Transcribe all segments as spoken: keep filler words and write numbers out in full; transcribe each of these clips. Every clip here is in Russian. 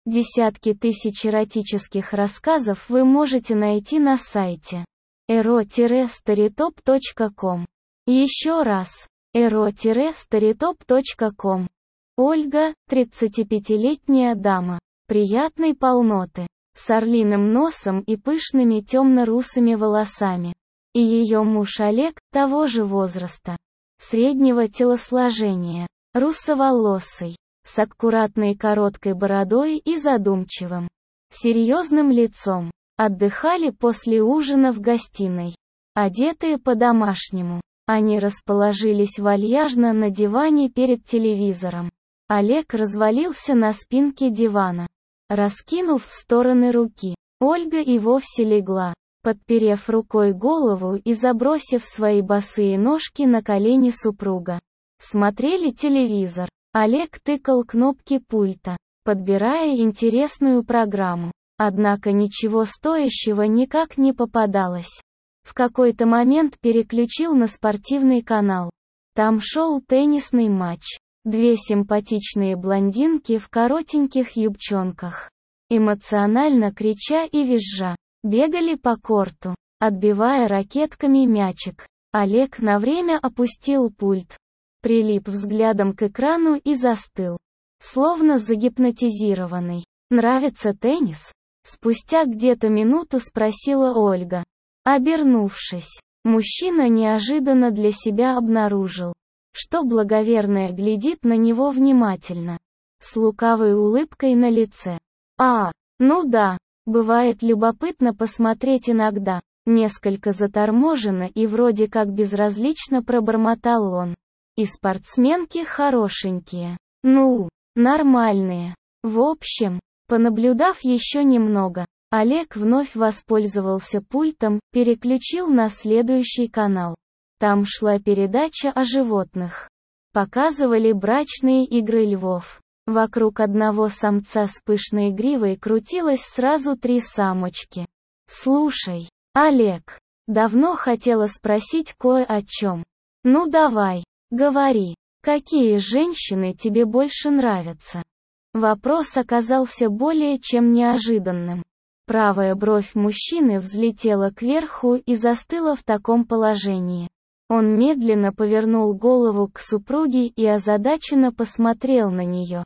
Десятки тысяч эротических рассказов вы можете найти на сайте эро старитоп точка ком. Еще раз, эро старитоп точка ком. Ольга, тридцатипятилетняя дама, приятной полноты, с орлиным носом и пышными темно-русыми волосами. И ее муж Олег, того же возраста, среднего телосложения, русоволосый, с аккуратной короткой бородой и задумчивым, серьезным лицом, отдыхали после ужина в гостиной. Одетые по-домашнему, они расположились вальяжно на диване перед телевизором. Олег развалился на спинке дивана, раскинув в стороны руки. Ольга и вовсе легла, подперев рукой голову и забросив свои босые ножки на колени супруга. Смотрели телевизор. Олег тыкал кнопки пульта, подбирая интересную программу. Однако ничего стоящего никак не попадалось. В какой-то момент переключил на спортивный канал. Там шел теннисный матч. Две симпатичные блондинки в коротеньких юбчонках, эмоционально крича и визжа, бегали по корту, отбивая ракетками мячик. Олег на время опустил пульт, прилип взглядом к экрану и застыл, словно загипнотизированный. «Нравится теннис?» Спустя где-то минуту спросила Ольга. Обернувшись, мужчина неожиданно для себя обнаружил, что благоверная глядит на него внимательно, с лукавой улыбкой на лице. «А, ну да, бывает любопытно посмотреть иногда», несколько заторможенно и вроде как безразлично пробормотал он. «И спортсменки хорошенькие. Ну, нормальные. В общем, понаблюдав еще немного, Олег вновь воспользовался пультом, переключил на следующий канал. Там шла передача о животных. Показывали брачные игры львов. Вокруг одного самца с пышной гривой крутилось сразу три самочки. «Слушай, Олег, давно хотела спросить кое о чем. Ну давай, говори, какие женщины тебе больше нравятся?» Вопрос оказался более чем неожиданным. Правая бровь мужчины взлетела кверху и застыла в таком положении. Он медленно повернул голову к супруге и озадаченно посмотрел на нее.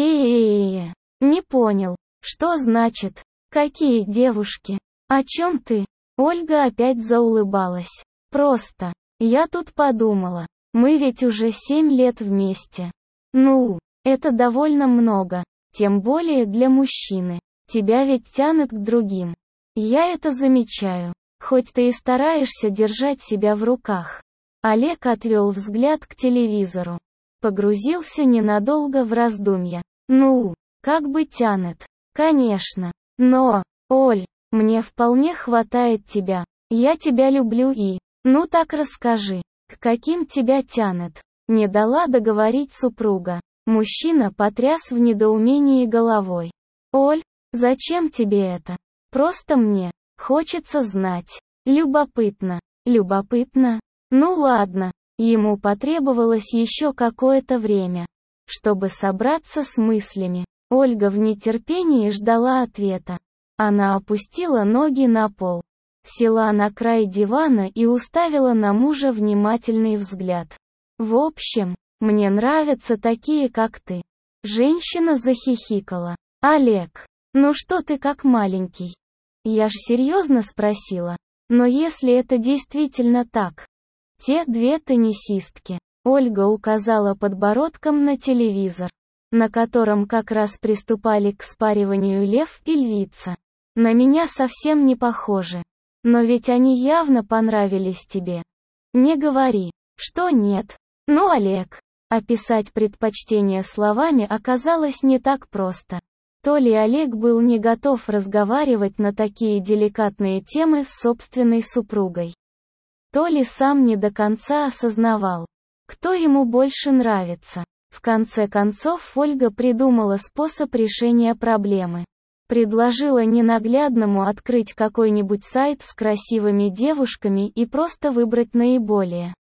«Э-э-э, не понял, что значит, какие девушки? О чем ты?» Ольга опять заулыбалась. «Просто, я тут подумала, мы ведь уже семь лет вместе. Ну, это довольно много, тем более для мужчины. Тебя ведь тянет к другим. Я это замечаю, хоть ты и стараешься держать себя в руках». Олег отвел взгляд к телевизору. Погрузился ненадолго в раздумья. «Ну, как бы тянет. Конечно. Но, Оль, мне вполне хватает тебя. Я тебя люблю и... Ну так расскажи, к каким тебя тянет?» Не дала договорить супруга. Мужчина потряс в недоумении головой. «Оль, зачем тебе это? Просто мне хочется знать. Любопытно. Любопытно? Ну ладно». Ему потребовалось еще какое-то время, чтобы собраться с мыслями. Ольга в нетерпении ждала ответа. Она опустила ноги на пол, села на край дивана и уставила на мужа внимательный взгляд. «В общем, мне нравятся такие, как ты». Женщина захихикала. «Олег, ну что ты как маленький? Я ж серьезно спросила. Но если это действительно так, те две теннисистки». Ольга указала подбородком на телевизор, на котором как раз приступали к спариванию лев и львица. «На меня совсем не похожи. Но ведь они явно понравились тебе. Не говори, что нет». Ну, Олег, описать предпочтение словами оказалось не так просто. То ли Олег был не готов разговаривать на такие деликатные темы с собственной супругой, то ли сам не до конца осознавал, кто ему больше нравится. В конце концов Ольга придумала способ решения проблемы. Предложила ненаглядному открыть какой-нибудь сайт с красивыми девушками и просто выбрать наиболее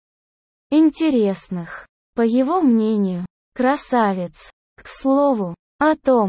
интересных, по его мнению, красавиц. К слову, о том,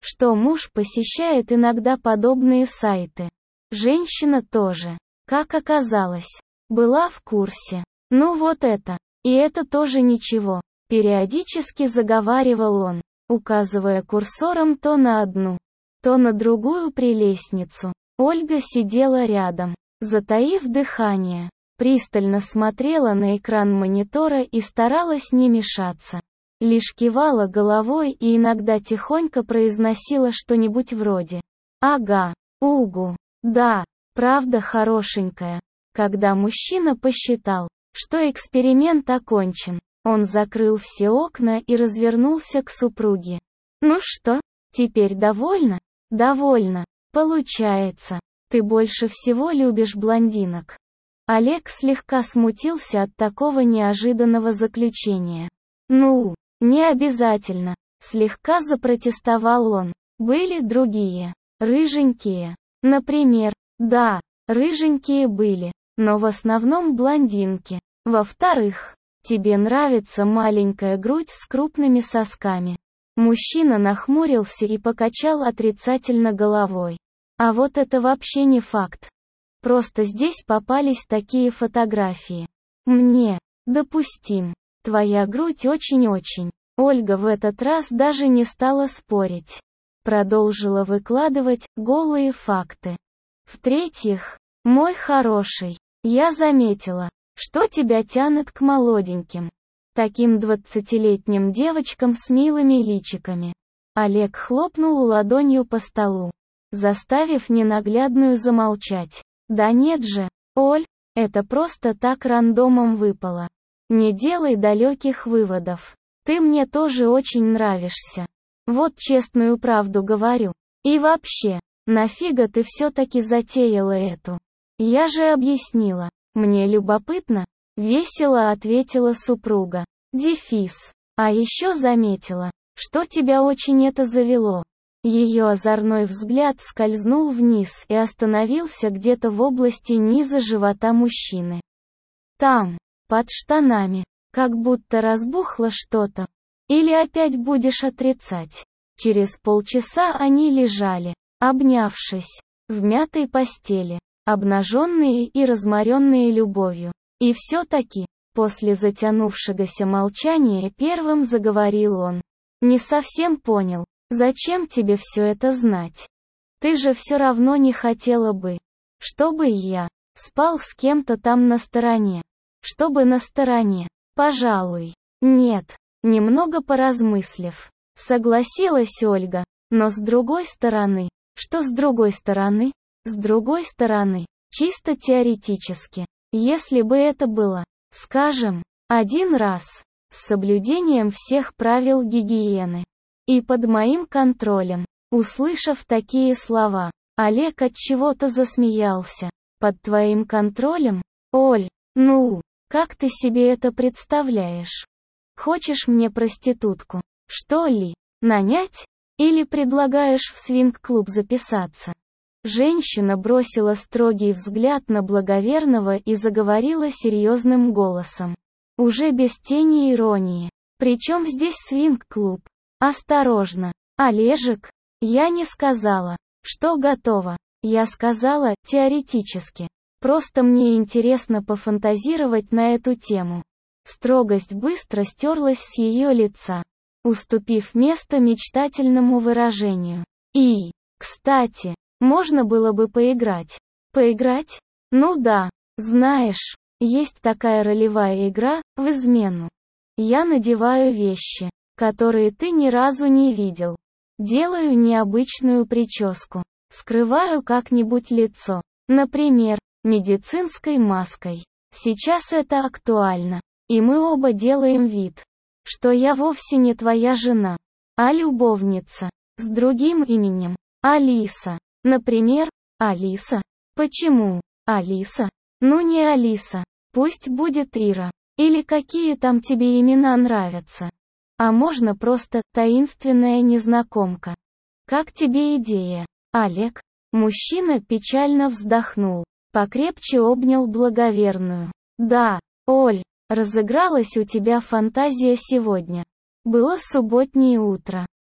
что муж посещает иногда подобные сайты. Женщина тоже, как оказалось, была в курсе. Ну вот это, и это тоже ничего, периодически заговаривал он, указывая курсором то на одну, то на другую прелестницу. Ольга сидела рядом, затаив дыхание, пристально смотрела на экран монитора и старалась не мешаться. Лишь кивала головой и иногда тихонько произносила что-нибудь вроде «Ага, угу, да, правда хорошенькая». Когда мужчина посчитал, что эксперимент окончен, он закрыл все окна и развернулся к супруге. «Ну что, теперь довольна?» «Довольна. Получается, ты больше всего любишь блондинок». Олег слегка смутился от такого неожиданного заключения. «Ну, не обязательно», — слегка запротестовал он. «Были другие, рыженькие. Например, да, рыженькие были, но в основном блондинки. Во-вторых, тебе нравится маленькая грудь с крупными сосками». Мужчина нахмурился и покачал отрицательно головой. «А вот это вообще не факт. Просто здесь попались такие фотографии. Мне, допустим, твоя грудь очень-очень». Ольга в этот раз даже не стала спорить. Продолжила выкладывать голые факты. «В-третьих, мой хороший, я заметила, что тебя тянет к молоденьким. Таким двадцатилетним девочкам с милыми личиками». Олег хлопнул ладонью по столу, заставив ненаглядную замолчать. «Да нет же, Оль, это просто так рандомом выпало. Не делай далеких выводов. Ты мне тоже очень нравишься. Вот честную правду говорю. И вообще, нафига ты все-таки затеяла эту? Я же объяснила. Мне любопытно». Весело ответила супруга. Дефис. «А еще заметила, что тебя очень это завело». Ее озорной взгляд скользнул вниз и остановился где-то в области низа живота мужчины. Там, под штанами, как будто разбухло что-то. Или опять будешь отрицать? Через полчаса они лежали, обнявшись, в мятой постели, обнаженные и разморенные любовью. И все-таки, после затянувшегося молчания первым заговорил он. «Не совсем понял, зачем тебе все это знать? Ты же все равно не хотела бы, чтобы я спал с кем-то там на стороне. Чтобы на стороне, пожалуй. Нет». Немного поразмыслив, согласилась Ольга. Но с другой стороны, что с другой стороны? С другой стороны, чисто теоретически. Если бы это было, скажем, один раз, с соблюдением всех правил гигиены, и под моим контролем, услышав такие слова, Олег от чего-то засмеялся. Под твоим контролем? Оль, ну, как ты себе это представляешь? Хочешь мне проститутку, что ли, нанять? Или предлагаешь в свинг-клуб записаться? Женщина бросила строгий взгляд на благоверного и заговорила серьезным голосом. Уже без тени иронии. Причем здесь свинг-клуб? Осторожно, Олежек. Я не сказала, что готова. Я сказала, теоретически. Просто мне интересно пофантазировать на эту тему. Строгость быстро стерлась с ее лица, уступив место мечтательному выражению. И, кстати, можно было бы поиграть. Поиграть? Ну да, знаешь, есть такая ролевая игра, в измену. Я надеваю вещи, которые ты ни разу не видел. Делаю необычную прическу. Скрываю как-нибудь лицо. Например, медицинской маской. Сейчас это актуально. И мы оба делаем вид, что я вовсе не твоя жена, а любовница. С другим именем. Алиса. Например, Алиса. Почему? Алиса? Ну не Алиса. Пусть будет Ира. Или какие там тебе имена нравятся. А можно просто таинственная незнакомка. Как тебе идея, Олег? Мужчина печально вздохнул, покрепче обнял благоверную. Да, Оль, разыгралась у тебя фантазия сегодня. Было субботнее утро.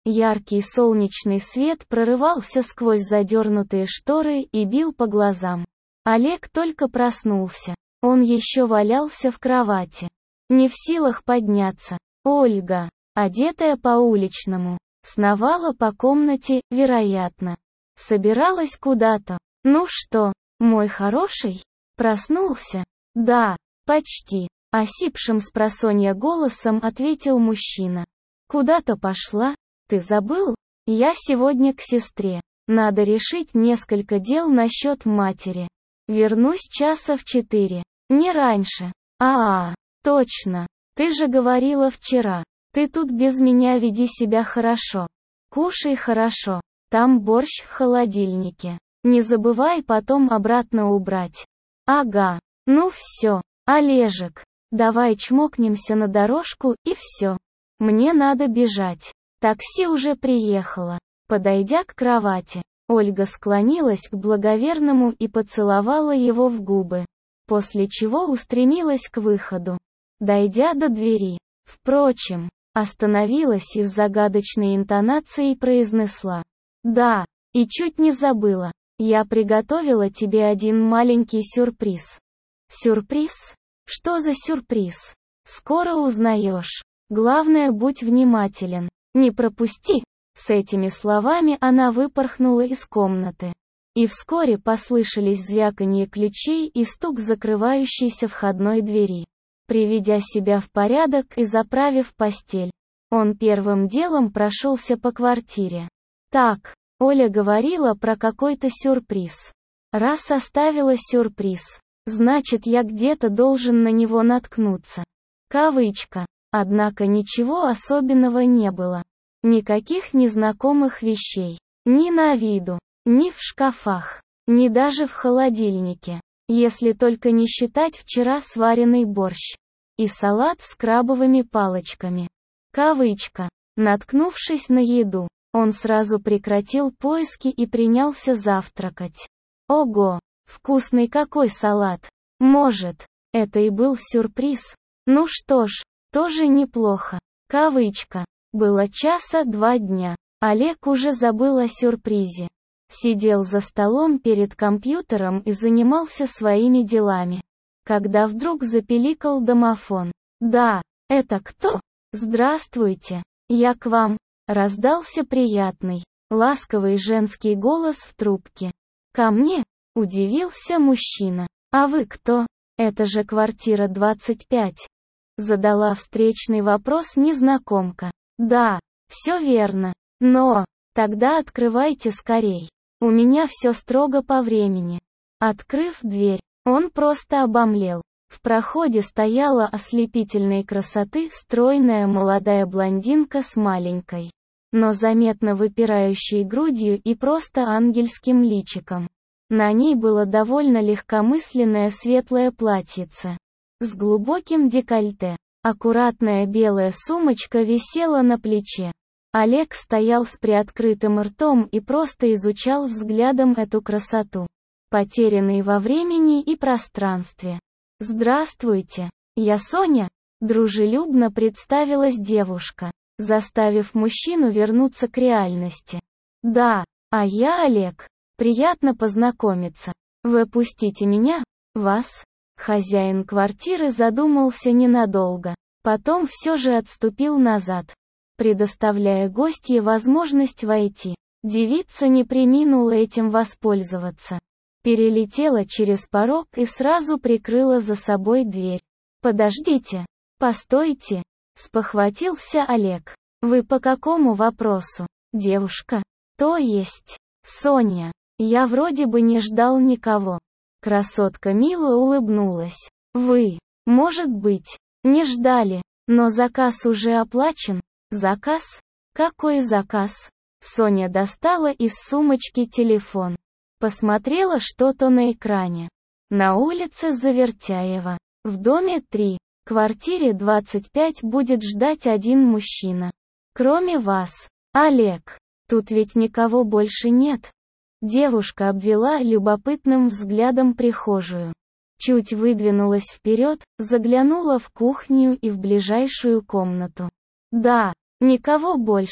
Яркий солнечный свет прорывался сквозь задернутые шторы и бил по глазам. Олег только проснулся. Он еще валялся в кровати. Не в силах подняться. Ольга, одетая по-уличному, сновала по комнате, вероятно. Собиралась куда-то. «Ну что, мой хороший? Проснулся?» «Да, почти», — осипшим спросонья голосом ответил мужчина. «Куда-то пошла? Ты забыл? Я сегодня к сестре. Надо решить несколько дел насчет матери. Вернусь часа в четыре. Не раньше. А-а, точно. Ты же говорила вчера. Ты тут без меня веди себя хорошо. Кушай хорошо. Там борщ в холодильнике. Не забывай потом обратно убрать. Ага. Ну все, Олежек. Давай чмокнемся на дорожку и все. Мне надо бежать. Такси уже приехало». Подойдя к кровати, Ольга склонилась к благоверному и поцеловала его в губы, после чего устремилась к выходу. Дойдя до двери, впрочем, остановилась и с загадочной интонацией произнесла: «Да, и чуть не забыла. Я приготовила тебе один маленький сюрприз». «Сюрприз? Что за сюрприз? Скоро узнаешь. Главное, будь внимателен. Не пропусти». С этими словами она выпорхнула из комнаты. И вскоре послышались звяканье ключей и стук закрывающейся входной двери. Приведя себя в порядок и заправив постель, он первым делом прошелся по квартире. «Так, Оля говорила про какой-то сюрприз. Раз составила сюрприз, значит, я где-то должен на него наткнуться». Кавычка. Однако ничего особенного не было. Никаких незнакомых вещей. Ни на виду, ни в шкафах, ни даже в холодильнике. Если только не считать вчера сваренный борщ. И салат с крабовыми палочками. Кавычка. Наткнувшись на еду, он сразу прекратил поиски и принялся завтракать. Ого, вкусный какой салат. Может, это и был сюрприз? Ну что ж, тоже неплохо. Кавычка. Было часа два дня. Олег уже забыл о сюрпризе. Сидел за столом перед компьютером и занимался своими делами. Когда вдруг запиликал домофон. «Да, это кто? Здравствуйте, я к вам», — раздался приятный, ласковый женский голос в трубке. «Ко мне?» — удивился мужчина. «А вы кто? Это же квартира двадцать пять». Задала встречный вопрос незнакомка. «Да, все верно. Но, тогда открывайте скорей. У меня все строго по времени». Открыв дверь, он просто обомлел. В проходе стояла ослепительной красоты стройная молодая блондинка с маленькой, но заметно выпирающей грудью и просто ангельским личиком. На ней было довольно легкомысленное светлое платьице с глубоким декольте. Аккуратная белая сумочка висела на плече. Олег стоял с приоткрытым ртом и просто изучал взглядом эту красоту, потерянный во времени и пространстве. «Здравствуйте, я Соня», — дружелюбно представилась девушка, заставив мужчину вернуться к реальности. «Да, а я Олег. Приятно познакомиться. Вы пустите меня, вас?» Хозяин квартиры задумался ненадолго, потом все же отступил назад, предоставляя гостье возможность войти. Девица не преминула этим воспользоваться. Перелетела через порог и сразу прикрыла за собой дверь. «Подождите, постойте», — спохватился Олег. «Вы по какому вопросу, девушка?» «То есть, Соня, я вроде бы не ждал никого». Красотка мило улыбнулась. «Вы, может быть, не ждали, но заказ уже оплачен». «Заказ? Какой заказ?» Соня достала из сумочки телефон. Посмотрела что-то на экране. На улице Завертяева, в доме три, квартире двадцать пять будет ждать один мужчина. Кроме вас, Олег. Тут ведь никого больше нет. Девушка обвела любопытным взглядом прихожую. Чуть выдвинулась вперед, заглянула в кухню и в ближайшую комнату. Да, никого больше.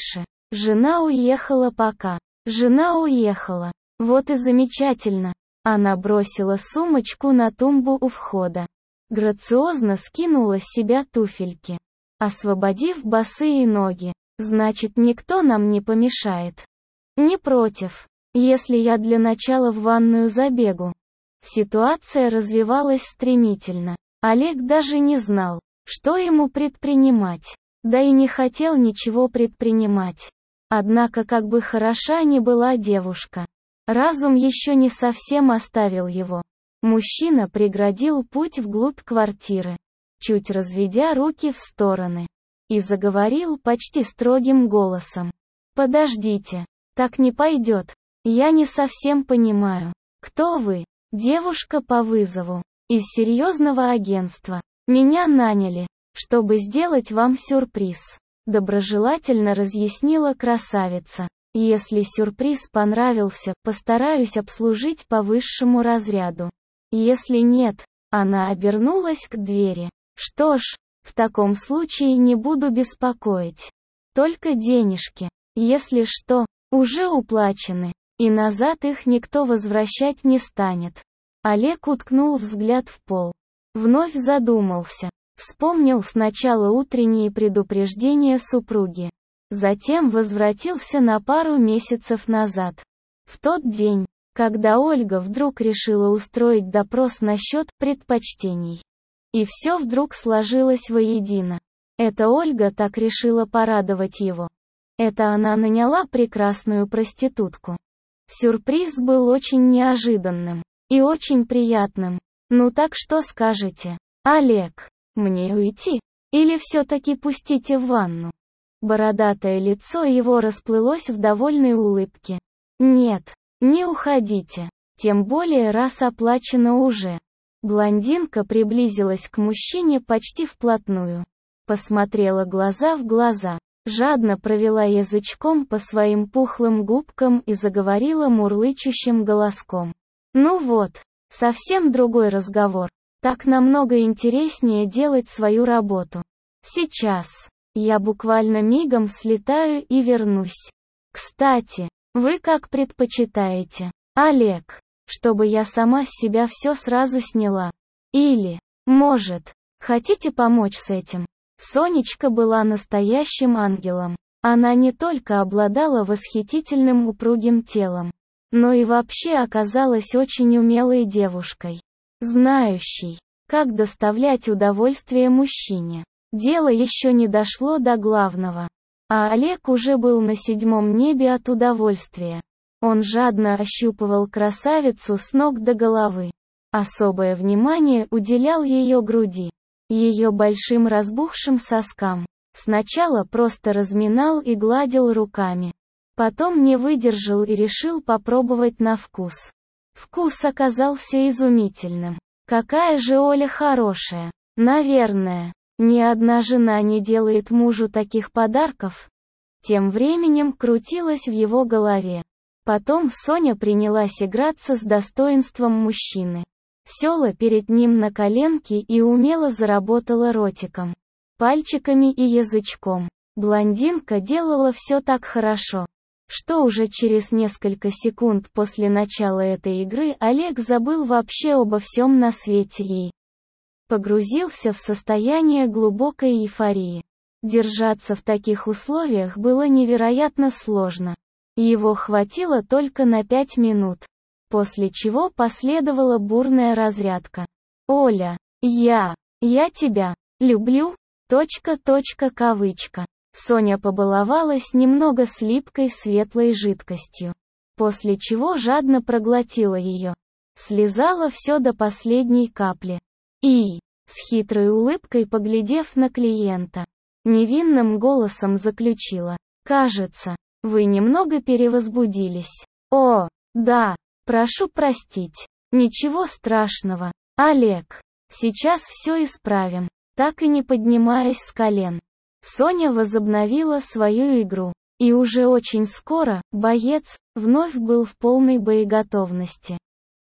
Жена уехала пока. Жена уехала. Вот и замечательно. Она бросила сумочку на тумбу у входа. Грациозно скинула с себя туфельки, освободив босые ноги. Значит, никто нам не помешает. Не против, если я для начала в ванную забегу. Ситуация развивалась стремительно. Олег даже не знал, что ему предпринимать. Да и не хотел ничего предпринимать. Однако, как бы хороша ни была девушка, разум еще не совсем оставил его. Мужчина преградил путь вглубь квартиры, чуть разведя руки в стороны, и заговорил почти строгим голосом. «Подождите, так не пойдет. Я не совсем понимаю, кто вы?» «Девушка по вызову. Из серьезного агентства. Меня наняли, чтобы сделать вам сюрприз», доброжелательно разъяснила красавица. «Если сюрприз понравился, постараюсь обслужить по высшему разряду. Если нет», она обернулась к двери. «Что ж, в таком случае не буду беспокоить. Только денежки, если что, уже уплачены, и назад их никто возвращать не станет». Олег уткнул взгляд в пол. Вновь задумался. Вспомнил сначала утренние предупреждения супруги. Затем возвратился на пару месяцев назад. В тот день, когда Ольга вдруг решила устроить допрос насчет предпочтений. И все вдруг сложилось воедино. Это Ольга так решила порадовать его. Это она наняла прекрасную проститутку. Сюрприз был очень неожиданным. И очень приятным. Ну так что скажете, Олег? Мне уйти? Или все-таки пустите в ванну? Бородатое лицо его расплылось в довольной улыбке. Нет, не уходите. Тем более раз оплачено уже. Блондинка приблизилась к мужчине почти вплотную. Посмотрела глаза в глаза. Жадно провела язычком по своим пухлым губкам и заговорила мурлычущим голоском. «Ну вот, совсем другой разговор. Так намного интереснее делать свою работу. Сейчас. Я буквально мигом слетаю и вернусь. Кстати, вы как предпочитаете, Олег, чтобы я сама с себя все сразу сняла? Или, может, хотите помочь с этим?» Сонечка была настоящим ангелом. Она не только обладала восхитительным упругим телом, но и вообще оказалась очень умелой девушкой, знающей, как доставлять удовольствие мужчине. Дело еще не дошло до главного, а Олег уже был на седьмом небе от удовольствия. Он жадно ощупывал красавицу с ног до головы. Особое внимание уделял ее груди, ее большим разбухшим соскам. Сначала просто разминал и гладил руками. Потом не выдержал и решил попробовать на вкус. Вкус оказался изумительным. Какая же Оля хорошая. Наверное, ни одна жена не делает мужу таких подарков. Тем временем крутилось в его голове. Потом Соня принялась играться с достоинством мужчины. Села перед ним на коленки и умело заработала ротиком, пальчиками и язычком. Блондинка делала все так хорошо, что уже через несколько секунд после начала этой игры Олег забыл вообще обо всем на свете и погрузился в состояние глубокой эйфории. Держаться в таких условиях было невероятно сложно. Его хватило только на пять минут, после чего последовала бурная разрядка. «Оля, я, я тебя люблю», точка, точка, кавычка. Соня побаловалась немного слипкой светлой жидкостью, после чего жадно проглотила ее. Слизала все до последней капли. И, с хитрой улыбкой поглядев на клиента, невинным голосом заключила: «Кажется, вы немного перевозбудились». «О, да, прошу простить. Ничего страшного, Олег. Сейчас все исправим», так и не поднимаясь с колен. Соня возобновила свою игру. И уже очень скоро, боец, вновь был в полной боеготовности.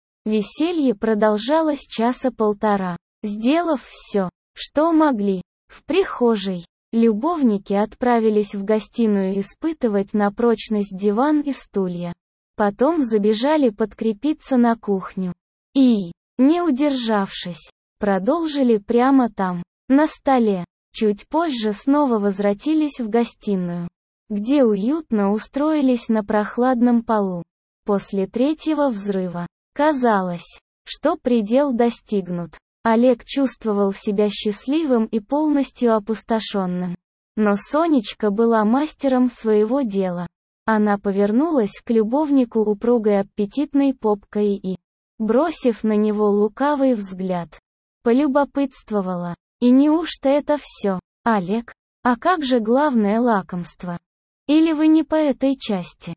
Веселье продолжалось часа полтора. Сделав все, что могли, в прихожей, Любовники отправились в гостиную испытывать на прочность диван и стулья. Потом забежали подкрепиться на кухню. И, не удержавшись, продолжили прямо там, на столе. Чуть позже снова возвратились в гостиную, где уютно устроились на прохладном полу. После третьего взрыва казалось, что предел достигнут. Олег чувствовал себя счастливым и полностью опустошенным. Но Сонечка была мастером своего дела. Она повернулась к любовнику упругой аппетитной попкой и, бросив на него лукавый взгляд, полюбопытствовала: «И неужто это все, Олег? А как же главное лакомство? Или вы не по этой части?»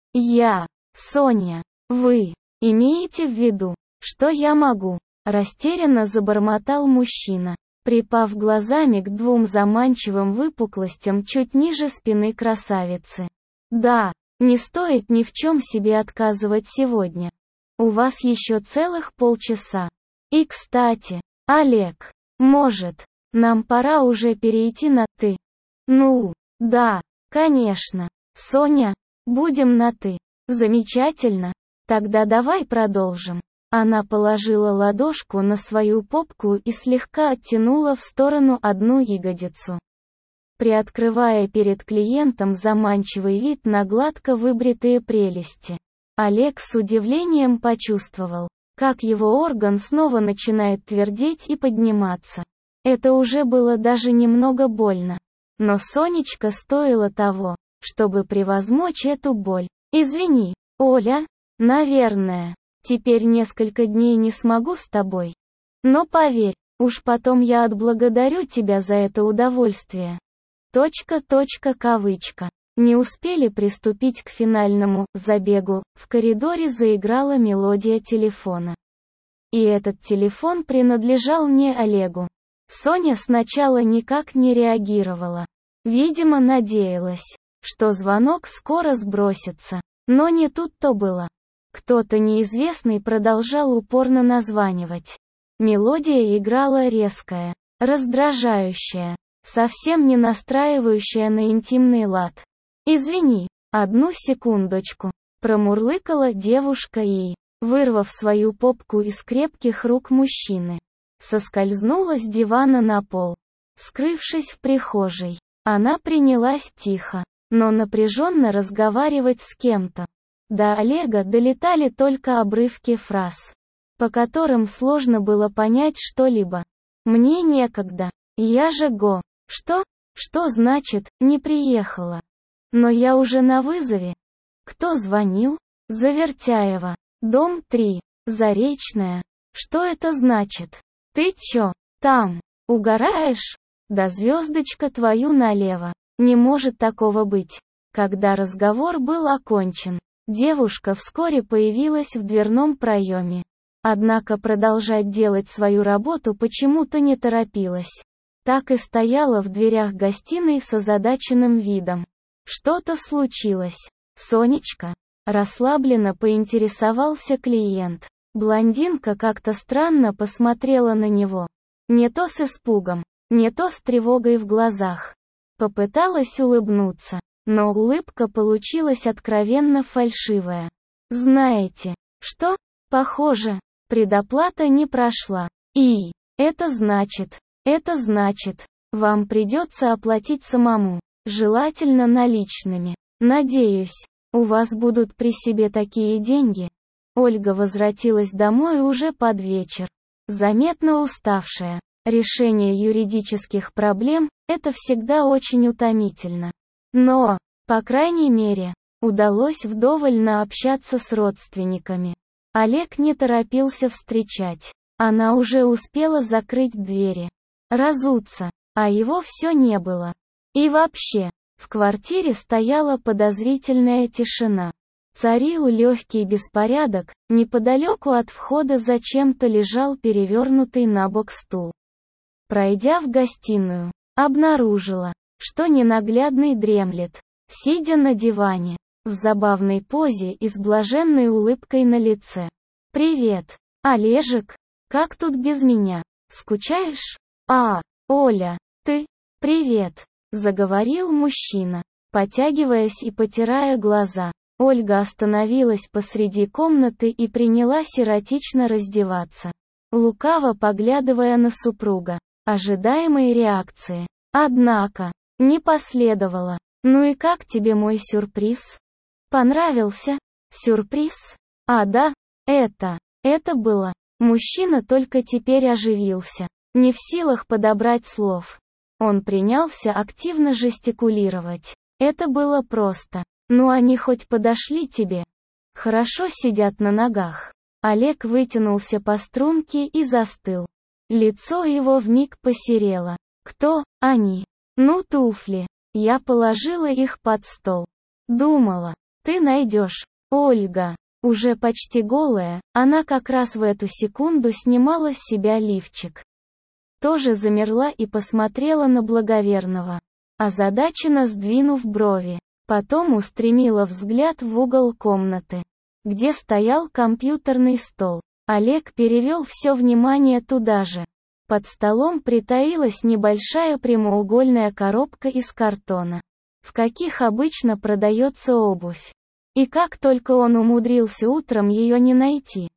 «Я, Соня, вы, имеете в виду, что я могу?» Растерянно забормотал мужчина, припав глазами к двум заманчивым выпуклостям чуть ниже спины красавицы. «Да, не стоит ни в чем себе отказывать сегодня. У вас еще целых полчаса. И кстати, Олег, может, нам пора уже перейти на «ты»?» «Ну, да, конечно. Соня, будем на «ты». Замечательно. Тогда давай продолжим». Она положила ладошку на свою попку и слегка оттянула в сторону одну ягодицу, приоткрывая перед клиентом заманчивый вид на гладко выбритые прелести. Олег с удивлением почувствовал, как его орган снова начинает твердеть и подниматься. Это уже было даже немного больно. Но Сонечка стоила того, чтобы превозмочь эту боль. «Извини, Оля, наверное, теперь несколько дней не смогу с тобой. Но поверь, уж потом я отблагодарю тебя за это удовольствие». Точка, точка, кавычка. Не успели приступить к финальному забегу, в коридоре заиграла мелодия телефона. И этот телефон принадлежал не Олегу. Соня сначала никак не реагировала. Видимо, надеялась, что звонок скоро сбросится. Но не тут-то было. Кто-то неизвестный продолжал упорно названивать. Мелодия играла резкая, раздражающая, совсем не настраивающая на интимный лад. «Извини, одну секундочку», — промурлыкала девушка и, вырвав свою попку из крепких рук мужчины, соскользнула с дивана на пол. Скрывшись в прихожей, она принялась тихо, но напряженно разговаривать с кем-то. До Олега долетали только обрывки фраз, по которым сложно было понять что-либо. «Мне некогда. Я же го». «Что? Что значит «не приехала»? Но я уже на вызове». «Кто звонил?» «Завертяева. Дом три. Заречная». «Что это значит? Ты чё, там, угораешь? Да звездочка твою налево. Не может такого быть». Когда разговор был окончен, девушка вскоре появилась в дверном проеме. Однако продолжать делать свою работу почему-то не торопилась. Так и стояла в дверях гостиной с озадаченным видом. «Что-то случилось, Сонечка?» Расслабленно поинтересовался клиент. Блондинка как-то странно посмотрела на него. Не то с испугом, не то с тревогой в глазах. Попыталась улыбнуться, но улыбка получилась откровенно фальшивая. «Знаете, что? Похоже, предоплата не прошла. И это значит, это значит, вам придется оплатить самому, желательно наличными. Надеюсь, у вас будут при себе такие деньги». Ольга возвратилась домой уже под вечер, заметно уставшая. Решение юридических проблем – это всегда очень утомительно. Но, по крайней мере, удалось вдоволь наобщаться с родственниками. Олег не торопился встречать. Она уже успела закрыть двери, разуться, а его все не было. И вообще, в квартире стояла подозрительная тишина. Царил легкий беспорядок, неподалеку от входа зачем-то лежал перевернутый на бок стул. Пройдя в гостиную, обнаружила, что ненаглядный дремлет, сидя на диване, в забавной позе и с блаженной улыбкой на лице. «Привет, Олежек, как тут без меня? Скучаешь? А, Оля, ты? Привет. заговорил мужчина, потягиваясь и потирая глаза. Ольга остановилась посреди комнаты и принялась эротично раздеваться, лукаво поглядывая на супруга, ожидаемой реакции. Однако, не последовало. «Ну и как тебе мой сюрприз? Понравился?» «Сюрприз? А да, это, это было». Мужчина только теперь оживился, не в силах подобрать слов. Он принялся активно жестикулировать. «Это было просто. Ну они хоть подошли тебе? Хорошо сидят на ногах». Олег вытянулся по струнке и застыл. Лицо его вмиг посерело. «Кто они?» «Ну туфли. Я положила их под стол. Думала, ты найдешь». Ольга, уже почти голая, она как раз в эту секунду снимала с себя лифчик. Тоже замерла и посмотрела на благоверного, озадаченно сдвинув брови. Потом устремила взгляд в угол комнаты, где стоял компьютерный стол. Олег перевел все внимание туда же. Под столом притаилась небольшая прямоугольная коробка из картона, в каких обычно продается обувь. И как только он умудрился утром ее не найти.